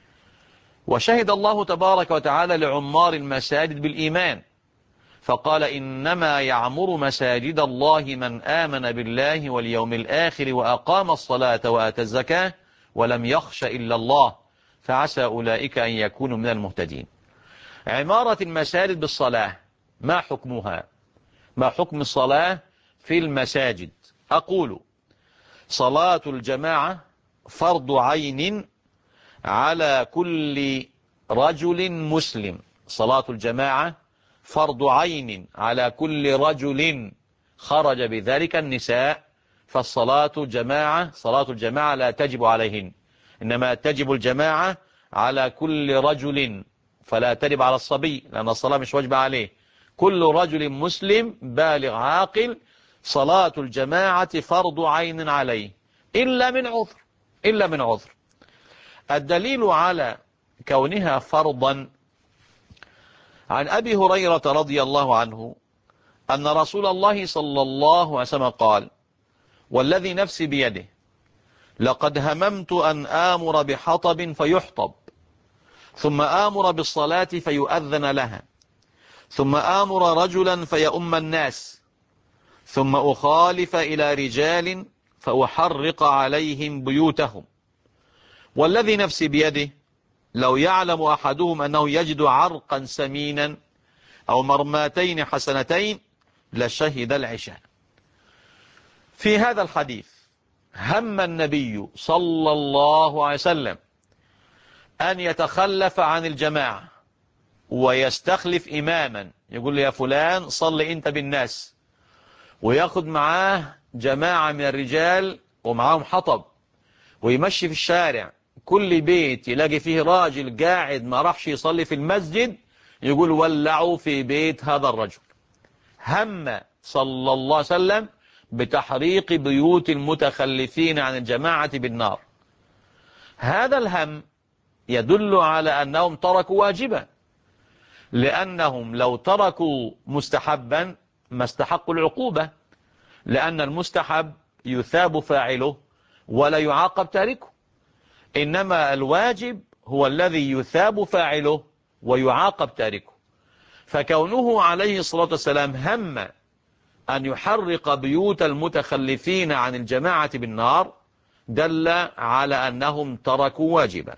وشهد الله تبارك وتعالى لعمار المساجد بالإيمان، فقال إنما يعمر مساجد الله من آمن بالله واليوم الآخر وأقام الصلاة وآتى الزكاة ولم يخش إلا الله، فعسى أولئك أن يكونوا من المهتدين. عمارة المساجد بالصلاة، ما حكمها؟ ما حكم الصلاة في المساجد؟ أقول صلاة الجماعة فرض عين على كل رجل مسلم. صلاة الجماعة فرض عين على كل رجل، خرج بذلك النساء، فالصلاة جماعة، صلاة الجماعة لا تجب عليهن، إنما تجب الجماعة على كل رجل، فلا تجب على الصبي لأن الصلاة مش واجبة عليه. كل رجل مسلم بالغ عاقل صلاة الجماعة فرض عين عليه إلا من عذر، إلا من عذر. الدليل على كونها فرضا عن أبي هريرة رضي الله عنه أن رسول الله صلى الله عليه وسلم قال: والذي نفسي بيده لقد هممت أن آمر بحطب فيحطب، ثم آمر بالصلاة فيؤذن لها، ثم آمر رجلا فيؤم الناس، ثم أخالف إلى رجال فأحرق عليهم بيوتهم، والذي نفسي بيده لو يعلم أحدهم أنه يجد عرقا سمينا أو مرماتين حسنتين لشهد العشاء. في هذا الحديث هم النبي صلى الله عليه وسلم أن يتخلف عن الجماعة ويستخلف إماما، يقول له يا فلان صل أنت بالناس، وياخد معاه جماعة من الرجال ومعاهم حطب ويمشي في الشارع، كل بيت يلاقي فيه راجل قاعد ما راحش يصلي في المسجد يقول ولعوا في بيت هذا الرجل. هم صلى الله عليه وسلم بتحريق بيوت المتخلفين عن الجماعة بالنار. هذا الهم يدل على أنهم تركوا واجبا، لأنهم لو تركوا مستحبا ما استحقوا العقوبة، لأن المستحب يثاب فاعله ولا يعاقب تاركه، إنما الواجب هو الذي يثاب فاعله ويعاقب تاركه. فكونه عليه الصلاة والسلام هم أن يحرق بيوت المتخلفين عن الجماعة بالنار دل على أنهم تركوا واجبا.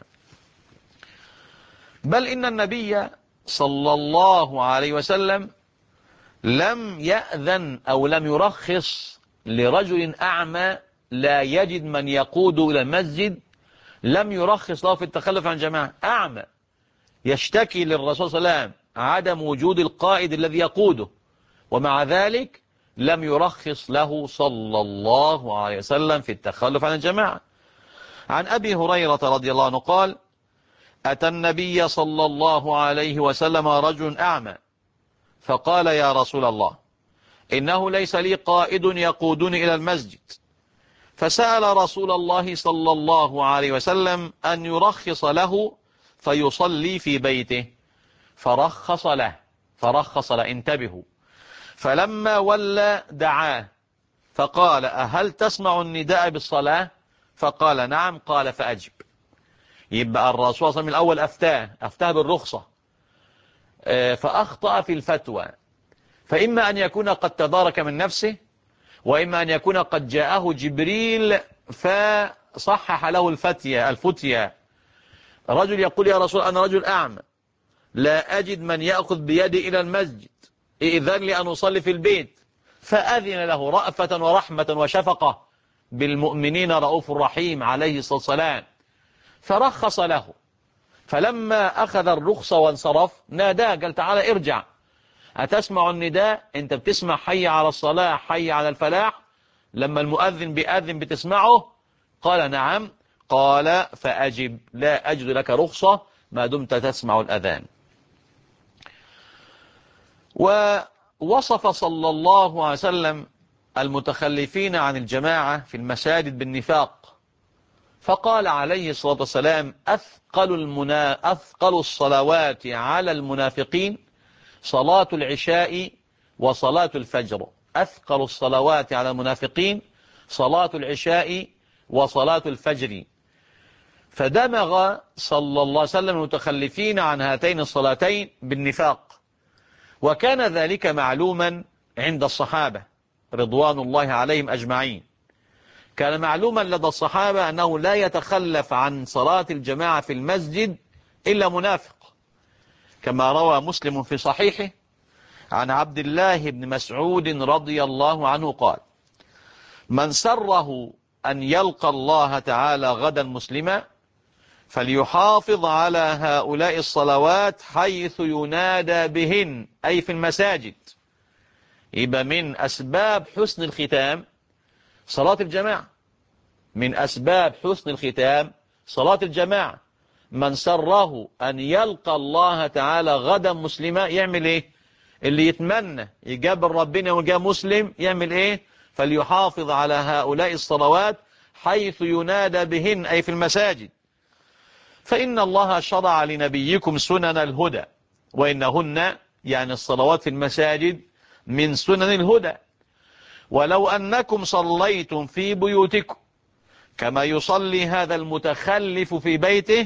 بل إن النبي صلى الله عليه وسلم لم يأذن أو لم يرخص لرجل أعمى لا يجد من يقود إلى المسجد، لم يرخص له في التخلف عن جماعة. أعمى يشتكي للرسول صلى الله عليه وسلم عدم وجود القائد الذي يقوده، ومع ذلك لم يرخص له صلى الله عليه وسلم في التخلف عن الجماعة. عن أبي هريرة رضي الله عنه قال: أتى النبي صلى الله عليه وسلم رجل أعمى فقال: يا رسول الله إنه ليس لي قائد يقودني إلى المسجد. فسأل رسول الله صلى الله عليه وسلم أن يرخص له فيصلي في بيته، فرخص له انتبهوا. فلما ولى دعاه فقال: أهل تسمع النداء بالصلاة؟ فقال: نعم. قال: فأجب. يبقى الرسول صلى الله عليه وسلم الأول أفتاه بالرخصة، فأخطأ في الفتوى، فإما أن يكون قد تدارك من نفسه، وإما أن يكون قد جاءه جبريل فصحح له الفتية. رجل يقول: يا رسول أنا رجل أعمى لا أجد من يأخذ بيدي إلى المسجد، إذن لي أن أصلي في البيت. فأذن له رأفة ورحمة وشفقة، بالمؤمنين رؤوف رحيم عليه الصلاة والسلام، فرخص له. فلما أخذ الرخصة وانصرف ناداه قال: تعالى ارجع، أتسمع النداء؟ أنت بتسمع حي على الصلاة حي على الفلاح لما المؤذن بيأذن بتسمعه؟ قال: نعم. قال: فأجب، لا أجد لك رخصة ما دمت تسمع الأذان. ووصف صلى الله عليه وسلم المتخلفين عن الجماعة في المساجد بالنفاق، فقال عليه الصلاة والسلام: أثقل الصلوات على المنافقين صلاة العشاء وصلاة الفجر. أثقل الصلوات على المنافقين صلاة العشاء وصلاة الفجر. فدمغ صلى الله عليه وسلم المتخلفين عن هاتين الصلاتين بالنفاق، وكان ذلك معلوما عند الصحابة رضوان الله عليهم أجمعين. كان معلوما لدى الصحابة أنه لا يتخلف عن صلاة الجماعة في المسجد إلا منافق، كما روى مسلم في صحيحه عن عبد الله بن مسعود رضي الله عنه قال: من سره أن يلقى الله تعالى غدا مسلما فليحافظ على هؤلاء الصلوات حيث ينادى بهن، أي في المساجد. يبقى من أسباب حسن الختام صلاة الجماعة، من أسباب حسن الختام صلاة الجماعة. من سره أن يلقى الله تعالى غدا مسلما يعمل إيه؟ اللي يتمنى يقابل ربنا ويجاب مسلم يعمل إيه؟ فليحافظ على هؤلاء الصلوات حيث ينادى بهن، أي في المساجد. فإن الله شرع لنبيكم سنن الهدى، وإنهن يعني الصلوات في المساجد من سنن الهدى. ولو أنكم صليتم في بيوتكم كما يصلي هذا المتخلف في بيته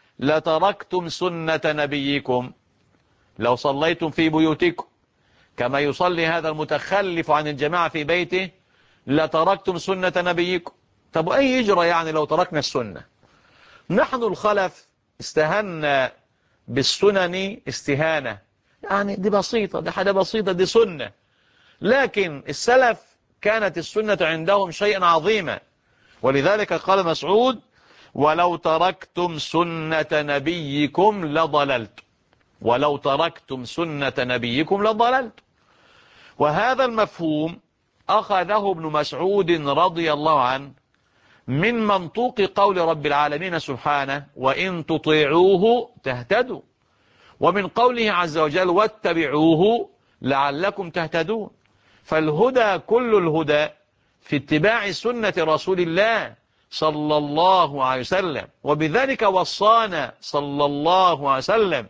لتركتم سنة نبيكم. لو صليتم في بيوتكم كما يصلي هذا المتخلف عن الجماعة في بيته لتركتم سنة نبيكم. طب أي يجرى يعني لو تركنا السنة؟ نحن الخلف استهنا بالسنن استهانة، يعني دي بسيطة، دي حاجة بسيطة، دي سنة. لكن السلف كانت السنة عندهم شيئا عظيما، ولذلك قال مسعود: ولو تركتم سنة نبيكم لضللت. ولو تركتم سنة نبيكم لضللت. وهذا المفهوم أخذه ابن مسعود رضي الله عنه من منطوق قول رب العالمين سبحانه: وإن تطيعوه تهتدوا، ومن قوله عز وجل: واتبعوه لعلكم تهتدون. فالهدى كل الهدى في اتباع سنة رسول الله صلى الله عليه وسلم. وبذلك وصانا صلى الله عليه وسلم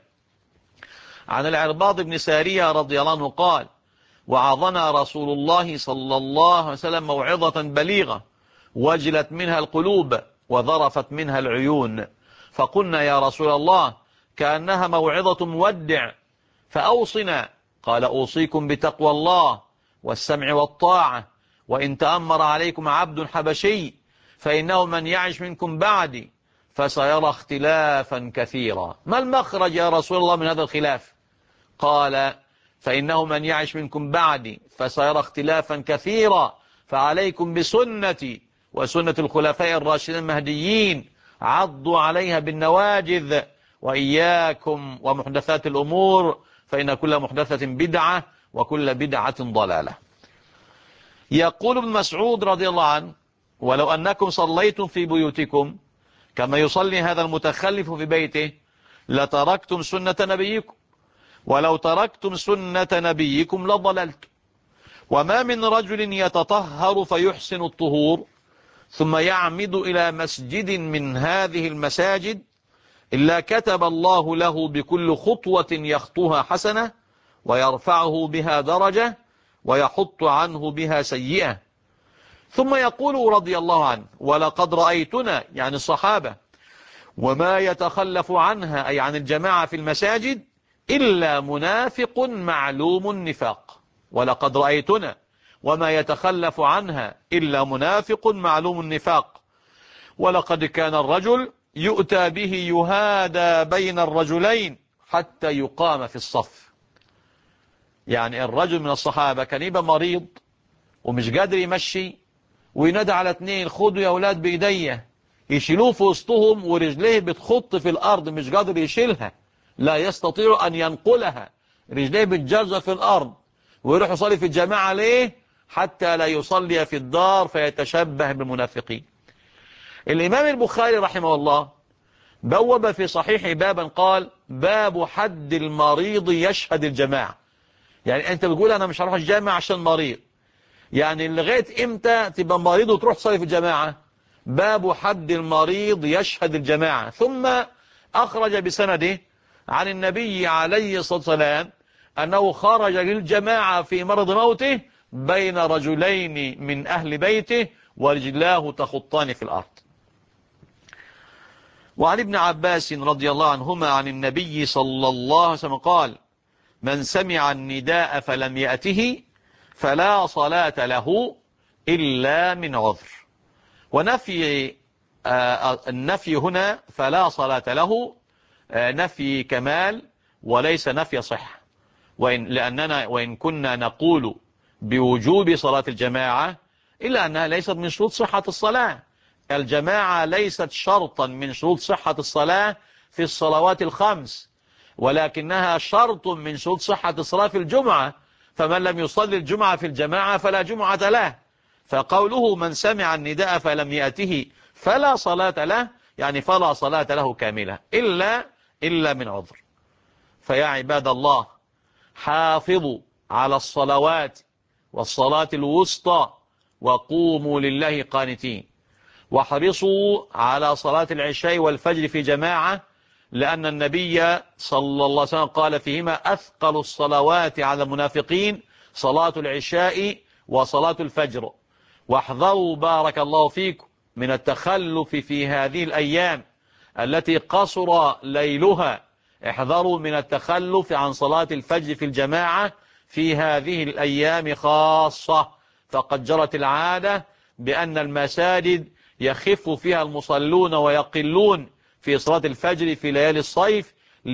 عن العرباض بن سارية رضي الله عنه قال: وعظنا رسول الله صلى الله عليه وسلم موعظة بليغة وجلت منها القلوب وذرفت منها العيون، فقلنا: يا رسول الله كأنها موعظة مودع فأوصنا. قال: أوصيكم بتقوى الله والسمع والطاعة، وإن تأمر عليكم عبد حبشي فإنه من يعش منكم بعدي فسيرى اختلافا كثيرا. ما المخرج يا رسول الله من هذا الخلاف؟ قال: فإنه من يعش منكم بعدي فسيرى اختلافا كثيرا، فعليكم بسنتي وسنة الخلفاء الراشدين المهديين، عضوا عليها بالنواجذ، وإياكم ومحدثات الأمور فإن كل محدثة بدعة وكل بدعة ضلالة. يقول ابن مسعود رضي الله عنه: ولو أنكم صليتم في بيوتكم كما يصلي هذا المتخلف في بيته لتركتم سنة نبيكم، ولو تركتم سنة نبيكم لضللتم. وما من رجل يتطهر فيحسن الطهور ثم يعمد إلى مسجد من هذه المساجد إلا كتب الله له بكل خطوة يخطوها حسنة ويرفعه بها درجة ويحط عنه بها سيئة. ثم يقول رضي الله عنه: ولقد رأيتنا، يعني الصحابة، وما يتخلف عنها أي عن الجماعة في المساجد إلا منافق معلوم النفاق. ولقد رأيتنا وما يتخلف عنها إلا منافق معلوم النفاق. ولقد كان الرجل يؤتى به يهادى بين الرجلين حتى يقام في الصف. يعني الرجل من الصحابة كان يبقى مريض ومش قادر يمشي، وينادى على اتنين: خدوا يا أولاد بإيديه، يشيلوه في وسطهم ورجليه بتخط في الأرض، مش قادر يشيلها، لا يستطيع أن ينقلها، رجليه بتجرجر في الأرض، ويروح يصلي في الجماعة. ليه؟ حتى لا يصلي في الدار فيتشبه بالمنافقين. الإمام البخاري رحمه الله بوب في صحيح بابا قال: باب حد المريض يشهد الجماعة. يعني أنت بتقول أنا مش هروح الجامعة عشان مريض، يعني لغاية إمتى تبقى مريض وتروح تصلي في الجماعة؟ باب حد المريض يشهد الجماعة. ثم أخرج بسنده عن النبي عليه الصلاة والسلام أنه خرج للجماعة في مرض موته بين رجلين من أهل بيته ورجلاه تخطان في الأرض. وعن ابن عباس رضي الله عنهما عن النبي صلى الله عليه وسلم قال: من سمع النداء فلم يأته فلا صلاة له إلا من عذر. ونفي النفي هنا فلا صلاة له نفي كمال وليس نفي صحة، لأننا وإن كنا نقول بوجوب صلاة الجماعة إلا أنها ليست من شروط صحة الصلاة. الجماعة ليست شرطا من شروط صحة الصلاة في الصلوات الخمس، ولكنها شرط من شروط صحة الصلاة في الجمعة، فمن لم يصلي الجمعة في الجماعة فلا جمعة له. فقوله من سمع النداء فلم يأته فلا صلاة له، يعني فلا صلاة له كاملة إلا من عذر. فيا عباد الله، حافظوا على الصلوات والصلاة الوسطى وقوموا لله قانتين، واحرصوا على صلاة العشاء والفجر في جماعة، لأن النبي صلى الله عليه وسلم قال فيهما: أثقل الصلوات على المنافقين صلاة العشاء وصلاة الفجر. واحذروا بارك الله فيكم من التخلف في هذه الأيام التي قصر ليلها، احذروا من التخلف عن صلاة الفجر في الجماعة في هذه الأيام خاصة، فقد جرت العادة بأن المساجد يخف فيها المصلون ويقلون في صلاة الفجر في ليالي الصيف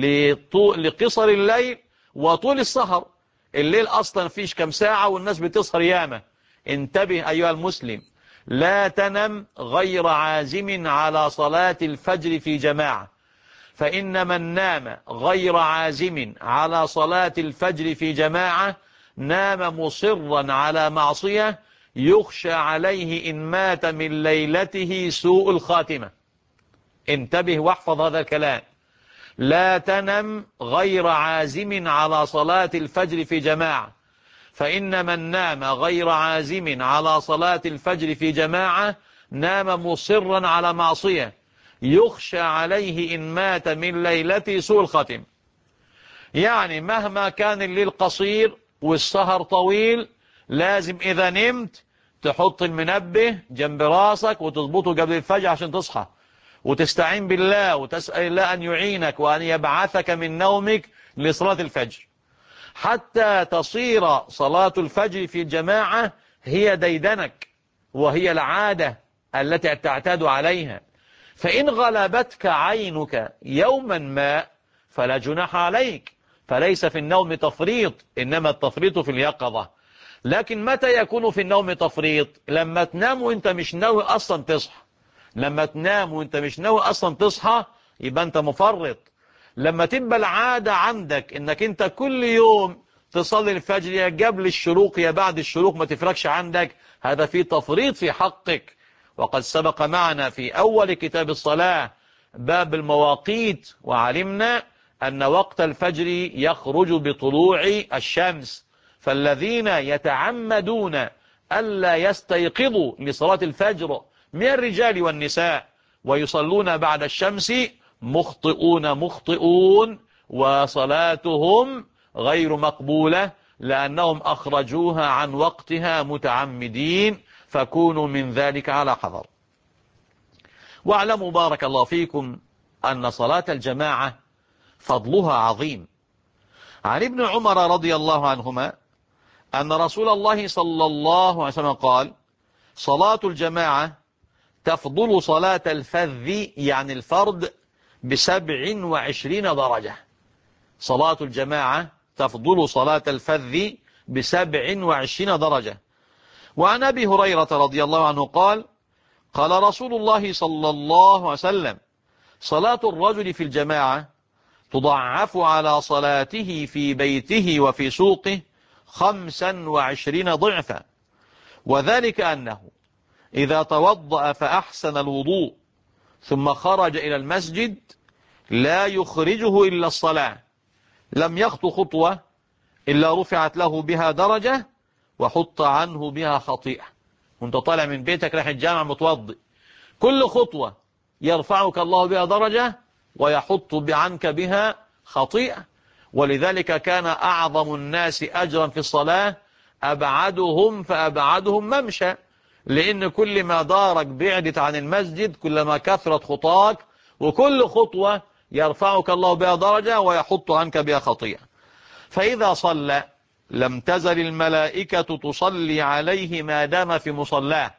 لقصر الليل وطول السهر. الليل أصلا فيش كم ساعة والناس بتسهر ياما. انتبه أيها المسلم، لا تنم غير عازم على صلاة الفجر في جماعة، فإن من نام غير عازم على صلاة الفجر في جماعة نام مصرا على معصية يخشى عليه إن مات من ليلته سوء الخاتمة. انتبه واحفظ هذا الكلام: لا تنم غير عازم على صلاة الفجر في جماعة، فإن من نام غير عازم على صلاة الفجر في جماعة نام مصرا على معصية يخشى عليه إن مات من ليلته سوء الخاتمة. يعني مهما كان الليل قصير والسهر طويل، لازم إذا نمت تحط المنبه جنب راسك وتضبطه قبل الفجر عشان تصحى، وتستعين بالله وتسأل الله أن يعينك وأن يبعثك من نومك لصلاة الفجر، حتى تصير صلاة الفجر في الجماعة هي ديدنك وهي العادة التي تعتاد عليها. فإن غلبتك عينك يوما ما فلا جناح عليك، فليس في النوم تفريط، إنما التفريط في اليقظة. لكن متى يكون في النوم تفريط؟ لما تنام وانت مش ناوي أصلا تصحى. لما تنام وانت مش ناوي أصلا تصحى يبقى انت مفرط. لما تبقى العادة عندك انك انت كل يوم تصلي الفجر يا قبل الشروق يا بعد الشروق، ما تفرقش عندك، هذا فيه تفريط في حقك. وقد سبق معنا في أول كتاب الصلاة باب المواقيت، وعلمنا أن وقت الفجر يخرج بطلوع الشمس، فالذين يتعمدون ألا يستيقظوا لصلاة الفجر من الرجال والنساء ويصلون بعد الشمس مخطئون وصلاتهم غير مقبولة، لأنهم أخرجوها عن وقتها متعمدين، فكونوا من ذلك على حذر. واعلموا بارك الله فيكم أن صلاة الجماعة فضلها عظيم. عن ابن عمر رضي الله عنهما أن رسول الله صلى الله عليه وسلم قال: صلاة الجماعة تفضل صلاة الفذ يعني الفرد ب27 درجة. صلاة الجماعة تفضل صلاة الفذ ب27 درجة. وعن أبي هريرة رضي الله عنه قال: قال رسول الله صلى الله عليه وسلم: صلاة الرجل في الجماعة تضعف على صلاته في بيته وفي سوقه 25 ضعفا، وذلك أنه إذا توضأ فأحسن الوضوء ثم خرج إلى المسجد لا يخرجه إلا الصلاة، لم يخطو خطوة إلا رفعت له بها درجة وحط عنه بها خطيئة. وانت طالع من بيتك رايح الجامع متوضئ، كل خطوة يرفعك الله بها درجة ويحط عنك بها خطيئة. ولذلك كان أعظم الناس أجرا في الصلاة أبعدهم فأبعدهم ممشى، لأن كل ما دارك بعدت عن المسجد كلما كثرت خطاك، وكل خطوة يرفعك الله بها درجة ويحط عنك بها خطيئة. فإذا صلى لم تزل الملائكة تصلي عليه ما دام في مصلاه.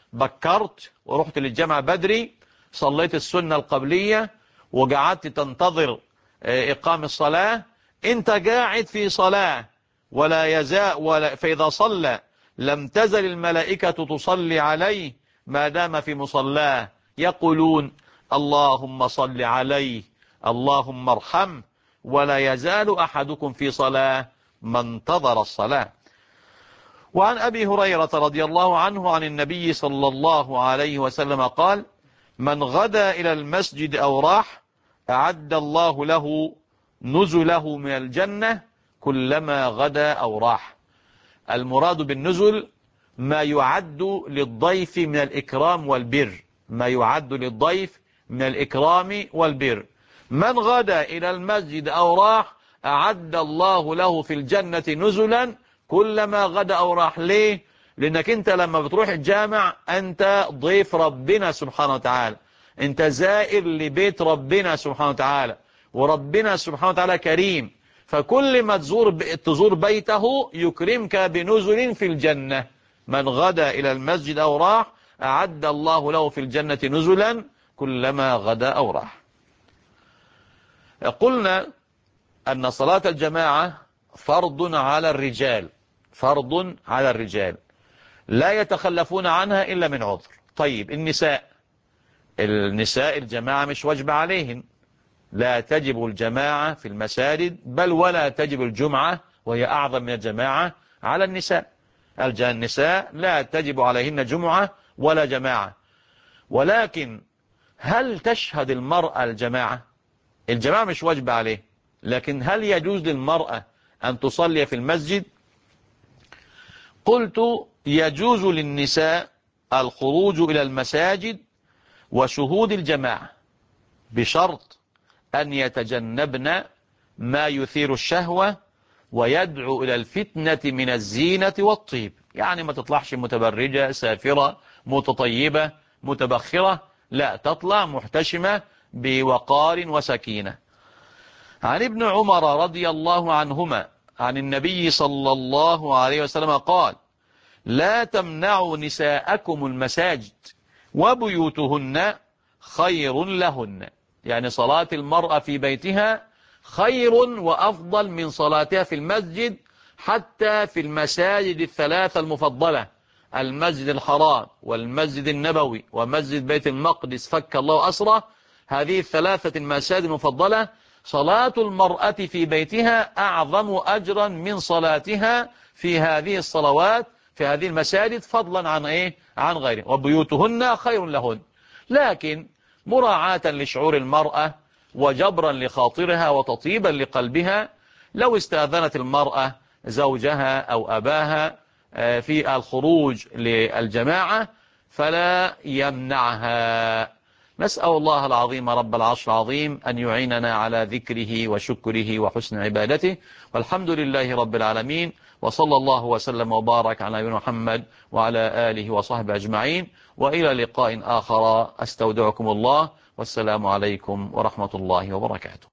بكرت ورحت للجامع بدري، صليت السنة القبلية وقعدت تنتظر إقام الصلاة، انت قاعد في صلاة ولا يزال فإذا صلى لم تزل الملائكة تصلي عليه ما دام في مصلاه، يقولون: اللهم صل عليه اللهم ارحمه، ولا يزال أحدكم في صلاة ما انتظر الصلاة. وعن أبي هريرة رضي الله عنه عن النبي صلى الله عليه وسلم قال: من غدا إلى المسجد أو راح أعد الله له نزله من الجنة كلما غدا أو راح. المراد بالنزل ما يعد للضيف من الإكرام والبر، ما يعد للضيف من الإكرام والبر. من غدا إلى المسجد أو راح أعد الله له في الجنة نزلا كلما غدا أو راح. ليه؟ لأنك أنت لما بتروح الجامع أنت ضيف ربنا سبحانه وتعالى، أنت زائر لبيت ربنا سبحانه وتعالى، وربنا سبحانه وتعالى كريم، فكل ما تزور بيته يكرمك بنزل في الجنة. من غدا إلى المسجد أو راح أعد الله له في الجنة نزلا كلما غدا أو راح. قلنا أن صلاة الجماعة فرض على الرجال، فرض على الرجال لا يتخلفون عنها إلا من عذر. طيب النساء الجماعة مش واجب عليهن، لا تجب الجماعة في المساجد، بل ولا تجب الجمعة وهي أعظم من الجماعة على النساء. النساء لا تجب عليهن جمعة ولا جماعة. ولكن هل تشهد المرأة الجماعة؟ الجماعة مش واجب عليه، لكن هل يجوز للمرأة أن تصلي في المسجد؟ قلت: يجوز للنساء الخروج إلى المساجد وشهود الجماعة بشرط أن يتجنبن ما يثير الشهوة ويدعو إلى الفتنة من الزينة والطيب. يعني ما تطلعش متبرجة سافرة متطيبة متبخرة، لا، تطلع محتشمة بوقار وسكينة. عن ابن عمر رضي الله عنهما عن النبي صلى الله عليه وسلم قال: لا تمنعوا نساءكم المساجد وبيوتهن خير لهن. يعني صلاة المرأة في بيتها خير وأفضل من صلاتها في المسجد، حتى في المساجد الثلاثة المفضلة: المسجد الحرام والمسجد النبوي ومسجد بيت المقدس فك الله أسره. هذه الثلاثة المساجد المفضلة صلاة المرأة في بيتها أعظم أجرا من صلاتها في هذه الصلوات في هذه المساجد، فضلا عن غيره. وبيوتهن خير لهن. لكن مراعاة لشعور المرأة وجبرا لخاطرها وتطيبا لقلبها، لو استأذنت المرأة زوجها أو أباها في الخروج للجماعة فلا يمنعها. نسأل الله العظيم رب العرش العظيم أن يعيننا على ذكره وشكره وحسن عبادته، والحمد لله رب العالمين، وصلى الله وسلم وبارك على نبينا محمد وعلى آله وصحبه أجمعين، وإلى لقاء آخر، أستودعكم الله، والسلام عليكم ورحمة الله وبركاته.